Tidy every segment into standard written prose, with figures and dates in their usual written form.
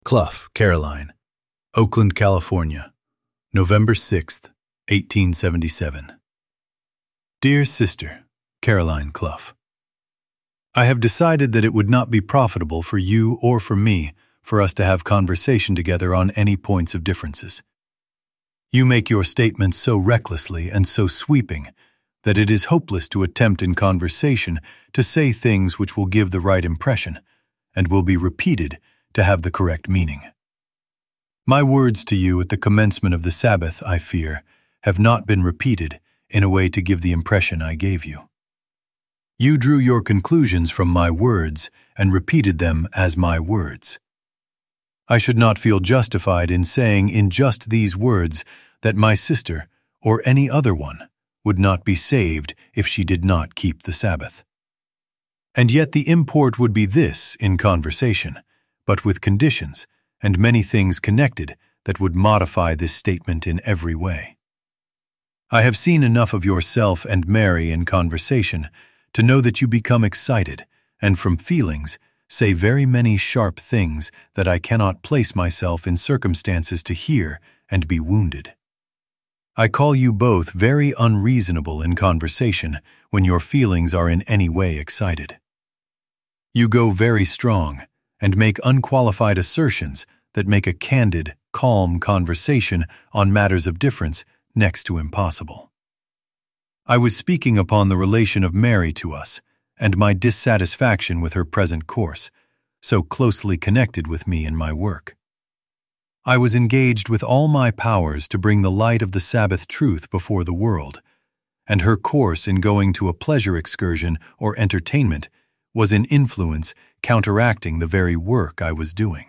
Clough, Caroline, Oakland, California, November 6th, 1877. Dear Sister, Caroline Clough, I have decided that it would not be profitable for you or for me for us to have conversation together on any points of differences. You make your statements so recklessly and so sweeping that it is hopeless to attempt in conversation to say things which will give the right impression and will be repeated to have the correct meaning. My words to you at the commencement of the Sabbath, I fear, have not been repeated in a way to give the impression I gave you. You drew your conclusions from my words and repeated them as my words. I should not feel justified in saying in just these words that my sister, or any other one, would not be saved if she did not keep the Sabbath. And yet the import would be this in conversation, but with conditions and many things connected that would modify this statement in every way. I have seen enough of yourself and Mary in conversation to know that you become excited and from feelings say very many sharp things that I cannot place myself in circumstances to hear and be wounded. I call you both very unreasonable in conversation when your feelings are in any way excited. You go very strong and make unqualified assertions that make a candid, calm conversation on matters of difference next to impossible. I was speaking upon the relation of Mary to us and my dissatisfaction with her present course, so closely connected with me in my work. I was engaged with all my powers to bring the light of the Sabbath truth before the world, and her course in going to a pleasure excursion or entertainment was in influence counteracting the very work I was doing.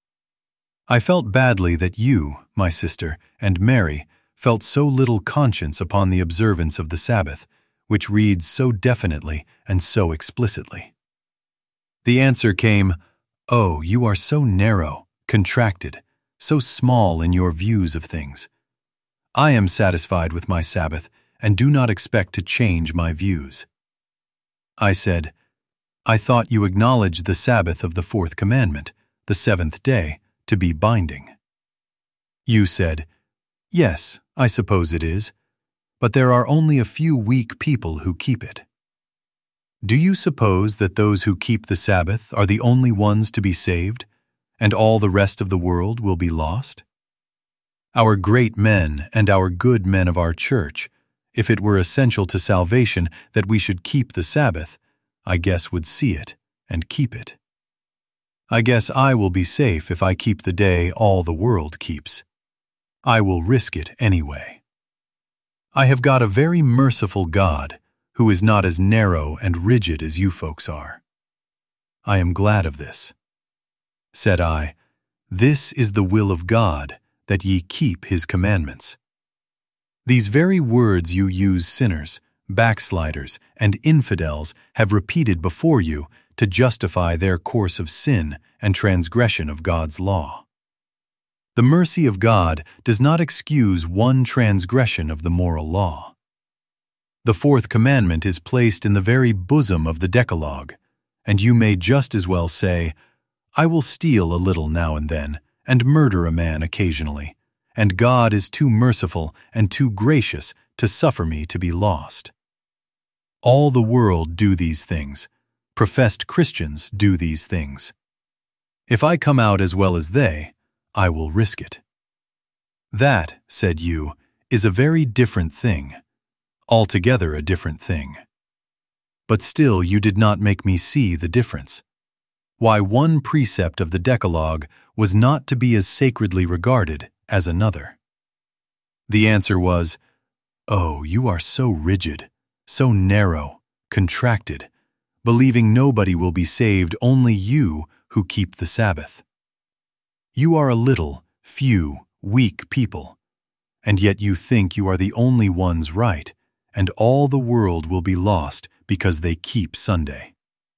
I felt badly that you, my sister, and Mary felt so little conscience upon the observance of the Sabbath, which reads so definitely and so explicitly. The answer came, "Oh, you are so narrow, contracted, so small in your views of things. I am satisfied with my Sabbath and do not expect to change my views." I said, "I thought you acknowledged the Sabbath of the fourth commandment, the seventh day, to be binding." You said, "Yes, I suppose it is, but there are only a few weak people who keep it." Do you suppose that those who keep the Sabbath are the only ones to be saved, and all the rest of the world will be lost? Our great men and our good men of our church, if it were essential to salvation that we should keep the Sabbath, I guess would see it and keep it. I guess I will be safe if I keep the day all the world keeps. I will risk it anyway. I have got a very merciful God who is not as narrow and rigid as you folks are. I am glad of this. Said I, "This is the will of God, that ye keep his commandments." These very words you use sinners, backsliders, and infidels have repeated before you to justify their course of sin and transgression of God's law. The mercy of God does not excuse one transgression of the moral law. The fourth commandment is placed in the very bosom of the Decalogue, and you may just as well say, "I will steal a little now and then, and murder a man occasionally, and God is too merciful and too gracious to suffer me to be lost." All the world do these things. Professed Christians do these things. If I come out as well as they, I will risk it. That, said you, is a very different thing, altogether a different thing. But still you did not make me see the difference. Why one precept of the Decalogue was not to be as sacredly regarded as another. The answer was, "Oh, you are so rigid, so narrow, contracted, believing nobody will be saved, only you who keep the Sabbath. You are a little, few, weak people, and yet you think you are the only ones right, and all the world will be lost because they keep Sunday.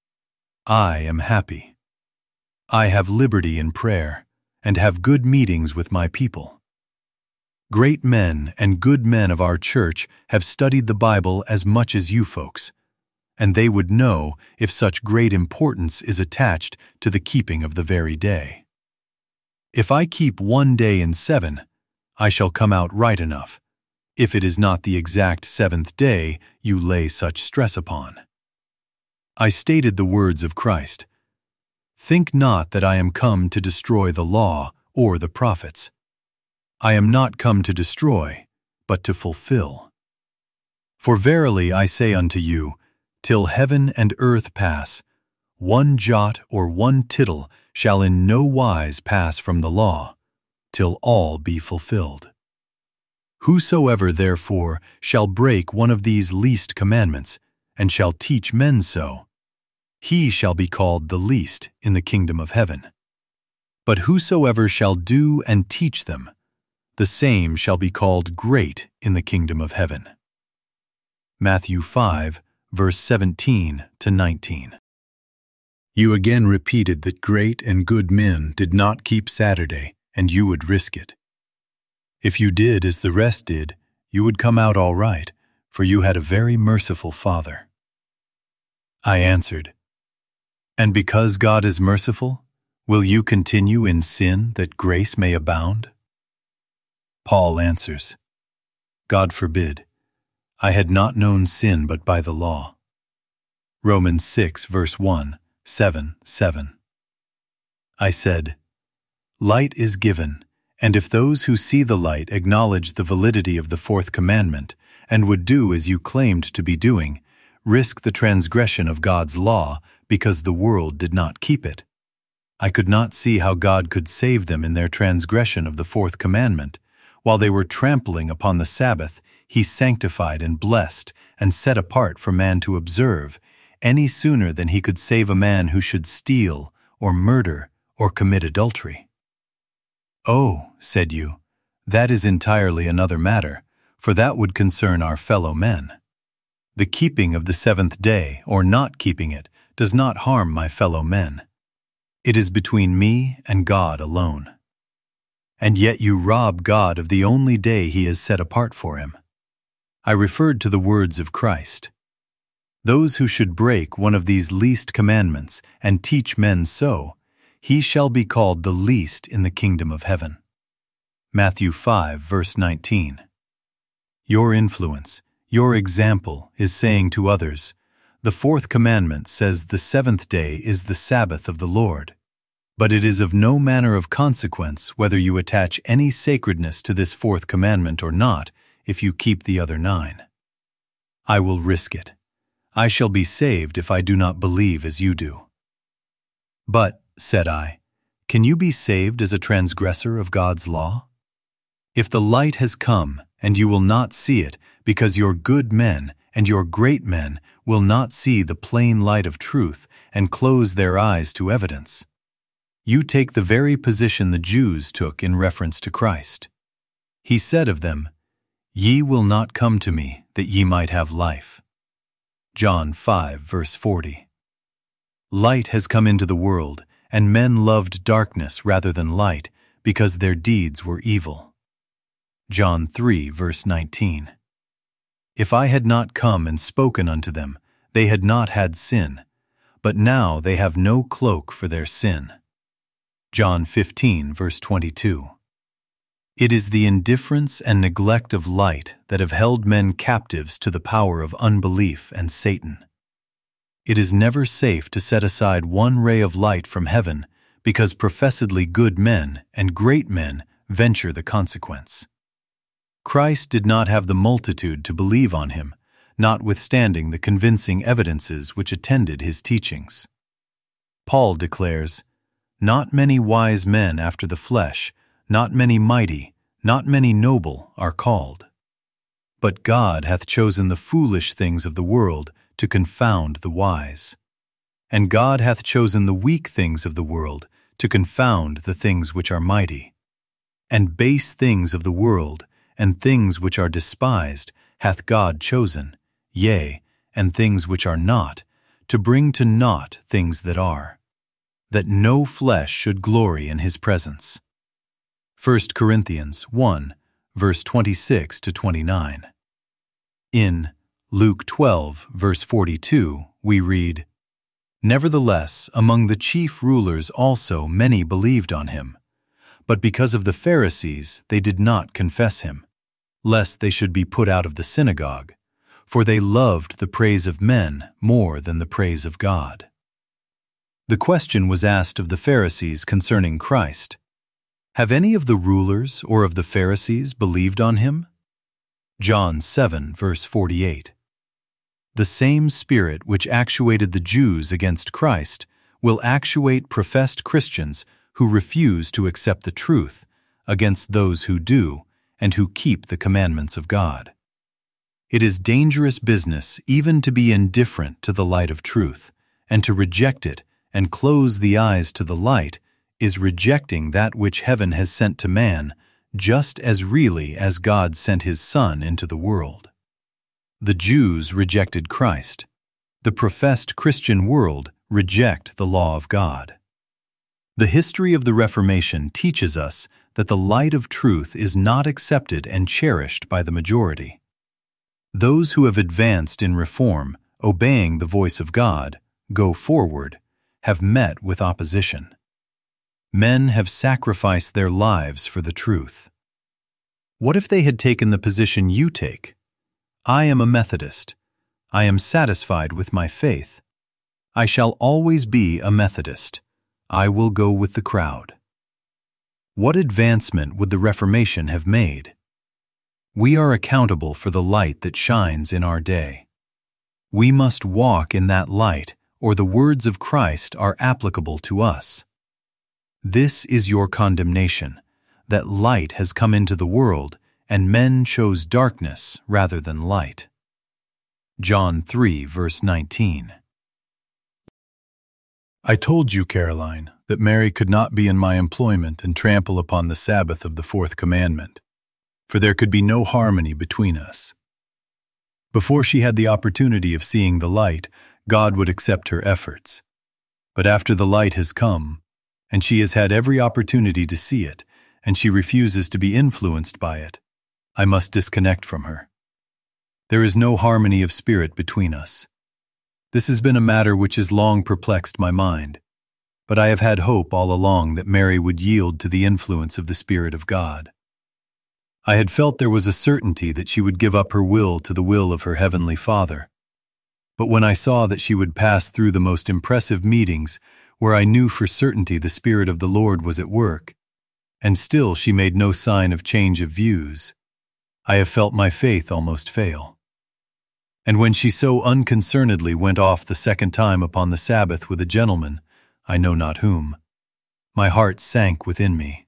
I am happy. I have liberty in prayer, and have good meetings with my people. Great men and good men of our church have studied the Bible as much as you folks, and they would know if such great importance is attached to the keeping of the very day. If I keep 1 day in 7, I shall come out right enough, if it is not the exact 7th day you lay such stress upon. I stated the words of Christ, "Think not that I am come to destroy the law or the prophets. I am not come to destroy, but to fulfill. For verily I say unto you, till heaven and earth pass, one jot or one tittle shall in no wise pass from the law, till all be fulfilled. Whosoever therefore shall break one of these least commandments, and shall teach men so, he shall be called the least in the kingdom of heaven. But whosoever shall do and teach them, the same shall be called great in the kingdom of heaven." Matthew 5, verse 17 to 19. You again repeated that great and good men did not keep Saturday, and you would risk it. If you did as the rest did, you would come out all right, for you had a very merciful Father. I answered, "And because God is merciful, will you continue in sin that grace may abound?" Paul answers, "God forbid. I had not known sin but by the law." Romans 6, verse 1, 7. I said, "Light is given, and if those who see the light acknowledge the validity of the 4th commandment, and would do as you claimed to be doing, risk the transgression of God's law because the world did not keep it. I could not see how God could save them in their transgression of the 4th commandment. While they were trampling upon the Sabbath, He sanctified and blessed and set apart for man to observe, any sooner than He could save a man who should steal or murder or commit adultery." "Oh," said you, "that is entirely another matter, for that would concern our fellow men. The keeping of the 7th day, or not keeping it, does not harm my fellow men. It is between me and God alone. And yet you rob God of the only day He has set apart for Him." I referred to the words of Christ. "Those who should break one of these least commandments and teach men so, he shall be called the least in the kingdom of heaven." Matthew 5, verse 19. Your influence, your example is saying to others, the 4th commandment says the 7th day is the Sabbath of the Lord, but it is of no manner of consequence whether you attach any sacredness to this 4th commandment or not if you keep the other 9. I will risk it. I shall be saved if I do not believe as you do. "But," said I, "can you be saved as a transgressor of God's law? If the light has come and you will not see it because your good men and your great men will not see the plain light of truth and close their eyes to evidence, you take the very position the Jews took in reference to Christ. He said of them, 'Ye will not come to me that ye might have life.' John 5, verse 40. Light has come into the world, and men loved darkness rather than light, because their deeds were evil. John 3, verse 19. If I had not come and spoken unto them, they had not had sin, but now they have no cloak for their sin. John 15, verse 22. It is the indifference and neglect of light that have held men captives to the power of unbelief and Satan. It is never safe to set aside one ray of light from heaven because professedly good men and great men venture the consequence. Christ did not have the multitude to believe on Him, notwithstanding the convincing evidences which attended His teachings. Paul declares, "Not many wise men after the flesh, not many mighty, not many noble are called. But God hath chosen the foolish things of the world to confound the wise. And God hath chosen the weak things of the world to confound the things which are mighty. And base things of the world, and things which are despised, hath God chosen, yea, and things which are not, to bring to naught things that are, that no flesh should glory in His presence." 1 Corinthians 1, verse 26 to 29. In Luke 12, verse 42, we read, "Nevertheless, among the chief rulers also many believed on Him. But because of the Pharisees, they did not confess him, lest they should be put out of the synagogue, for they loved the praise of men more than the praise of God. The question was asked of the Pharisees concerning Christ. Have any of the rulers or of the Pharisees believed on him? John 7, verse 48. The same spirit which actuated the Jews against Christ will actuate professed Christians who refuse to accept the truth against those who do and who keep the commandments of God. It is dangerous business even to be indifferent to the light of truth, and to reject it and close the eyes to the light is rejecting that which heaven has sent to man just as really as God sent his Son into the world. The Jews rejected Christ. The professed Christian world reject the law of God. The history of the Reformation teaches us that the light of truth is not accepted and cherished by the majority. Those who have advanced in reform, obeying the voice of God, go forward, have met with opposition. Men have sacrificed their lives for the truth. What if they had taken the position you take? I am a Methodist. I am satisfied with my faith. I shall always be a Methodist. I will go with the crowd. What advancement would the Reformation have made? We are accountable for the light that shines in our day. We must walk in that light, or the words of Christ are applicable to us. This is your condemnation, that light has come into the world, and men chose darkness rather than light. John 3, verse 19. I told you, Caroline, that Mary could not be in my employment and trample upon the Sabbath of the fourth commandment, for there could be no harmony between us. Before she had the opportunity of seeing the light, God would accept her efforts. But after the light has come, and she has had every opportunity to see it, and she refuses to be influenced by it, I must disconnect from her. There is no harmony of spirit between us. This has been a matter which has long perplexed my mind, but I have had hope all along that Mary would yield to the influence of the Spirit of God. I had felt there was a certainty that she would give up her will to the will of her Heavenly Father. But when I saw that she would pass through the most impressive meetings where I knew for certainty the Spirit of the Lord was at work, and still she made no sign of change of views, I have felt my faith almost fail. And when she so unconcernedly went off the second time upon the Sabbath with a gentleman, I know not whom, my heart sank within me.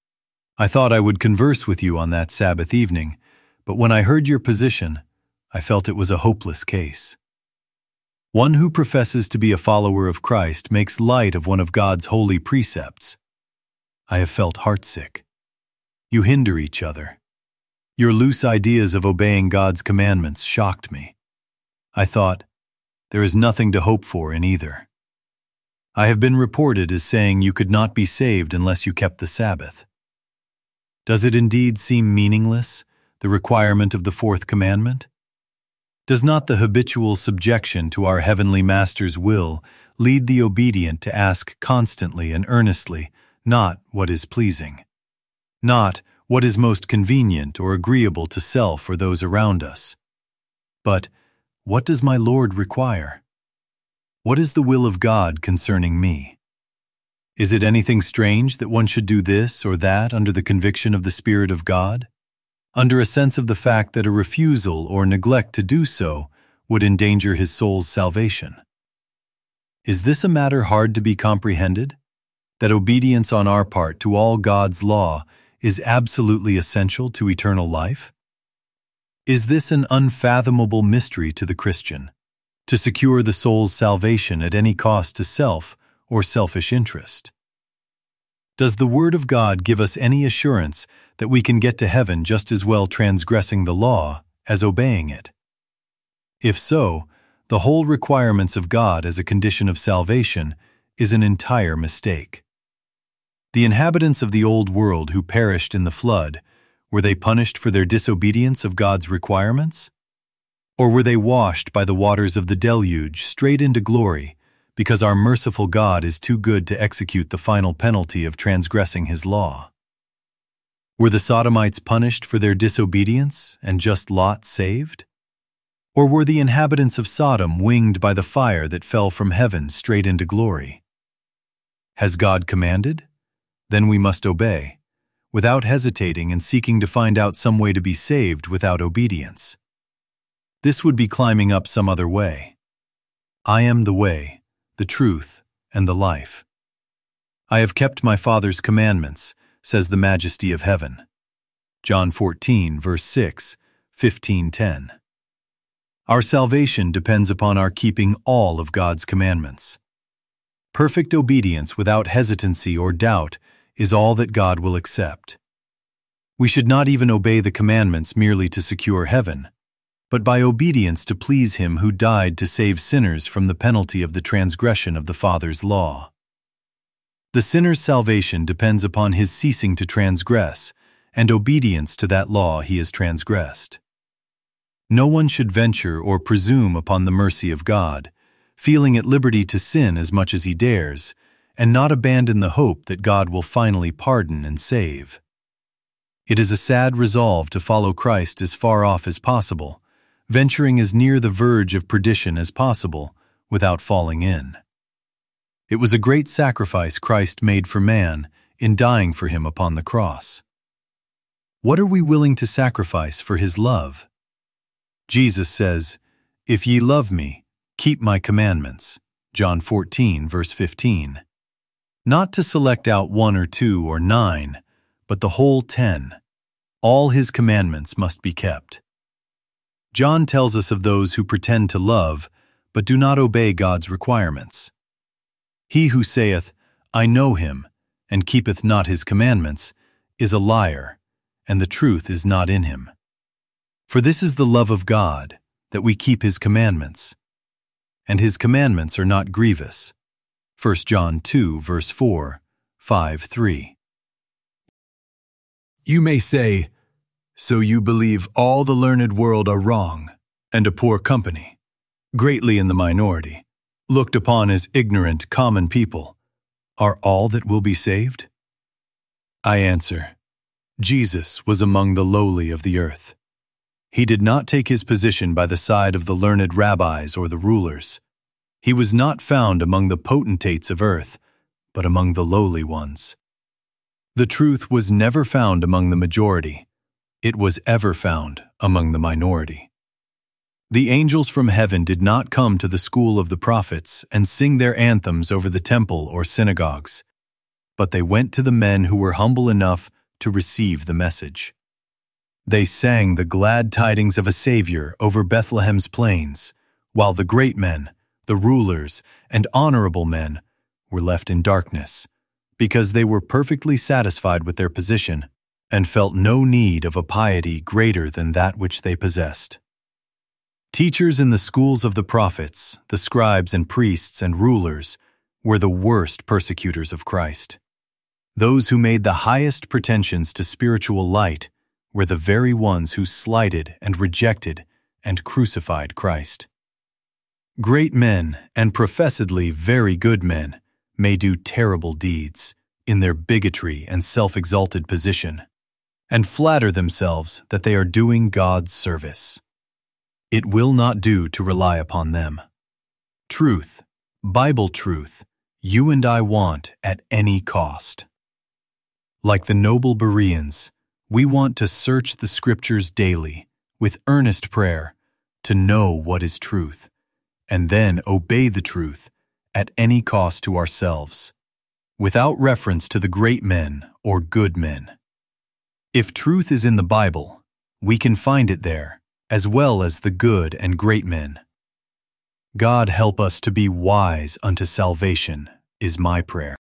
I thought I would converse with you on that Sabbath evening, but when I heard your position, I felt it was a hopeless case. One who professes to be a follower of Christ makes light of one of God's holy precepts. I have felt heartsick. You hinder each other. Your loose ideas of obeying God's commandments shocked me. I thought, there is nothing to hope for in either. I have been reported as saying you could not be saved unless you kept the Sabbath. Does it indeed seem meaningless, the requirement of the fourth commandment? Does not the habitual subjection to our Heavenly Master's will lead the obedient to ask constantly and earnestly not what is pleasing, not what is most convenient or agreeable to self or those around us, but what does my Lord require? What is the will of God concerning me? Is it anything strange that one should do this or that under the conviction of the Spirit of God, under a sense of the fact that a refusal or neglect to do so would endanger his soul's salvation? Is this a matter hard to be comprehended, that obedience on our part to all God's law is absolutely essential to eternal life? Is this an unfathomable mystery to the Christian, to secure the soul's salvation at any cost to self or selfish interest? Does the Word of God give us any assurance that we can get to heaven just as well transgressing the law as obeying it? If so, the whole requirements of God as a condition of salvation is an entire mistake. The inhabitants of the old world who perished in the flood, were they punished for their disobedience of God's requirements? Or were they washed by the waters of the deluge straight into glory because our merciful God is too good to execute the final penalty of transgressing His law? Were the Sodomites punished for their disobedience and just Lot saved? Or were the inhabitants of Sodom winged by the fire that fell from heaven straight into glory? Has God commanded? Then we must obey, without hesitating and seeking to find out some way to be saved without obedience. This would be climbing up some other way. I am the way, the truth, and the life. I have kept my Father's commandments, says the Majesty of heaven. John 14, verse 6, 15:10. Our salvation depends upon our keeping all of God's commandments. Perfect obedience without hesitancy or doubt is all that God will accept. We should not even obey the commandments merely to secure heaven, but by obedience to please Him who died to save sinners from the penalty of the transgression of the Father's law. The sinner's salvation depends upon his ceasing to transgress and obedience to that law he has transgressed. No one should venture or presume upon the mercy of God, feeling at liberty to sin as much as he dares, and not abandon the hope that God will finally pardon and save. It is a sad resolve to follow Christ as far off as possible, venturing as near the verge of perdition as possible without falling in. It was a great sacrifice Christ made for man in dying for him upon the cross. What are we willing to sacrifice for His love? Jesus says, "If ye love me, keep my commandments." John 14, verse 15. Not to select out 1 or 2 or 9, but the whole 10. All His commandments must be kept. John tells us of those who pretend to love, but do not obey God's requirements. He who saith, "I know Him," and keepeth not His commandments, is a liar, and the truth is not in him. For this is the love of God, that we keep His commandments. And His commandments are not grievous. 1 John 2, verse 4, 5:3. You may say, "So you believe all the learned world are wrong, and a poor company, greatly in the minority, looked upon as ignorant, common people, are all that will be saved?" I answer, Jesus was among the lowly of the earth. He did not take His position by the side of the learned rabbis or the rulers. He was not found among the potentates of earth, but among the lowly ones. The truth was never found among the majority. It was ever found among the minority. The angels from heaven did not come to the school of the prophets and sing their anthems over the temple or synagogues, but they went to the men who were humble enough to receive the message. They sang the glad tidings of a Savior over Bethlehem's plains, while the great men, the rulers, and honorable men were left in darkness, because they were perfectly satisfied with their position and felt no need of a piety greater than that which they possessed. Teachers in the schools of the prophets, the scribes and priests and rulers, were the worst persecutors of Christ. Those who made the highest pretensions to spiritual light were the very ones who slighted and rejected and crucified Christ. Great men and professedly very good men may do terrible deeds in their bigotry and self-exalted position, and flatter themselves that they are doing God's service. It will not do to rely upon them. Truth, Bible truth, you and I want at any cost. Like the noble Bereans, we want to search the Scriptures daily with earnest prayer to know what is truth, and then obey the truth at any cost to ourselves, without reference to the great men or good men. If truth is in the Bible, we can find it there, as well as the good and great men. God help us to be wise unto salvation, is my prayer.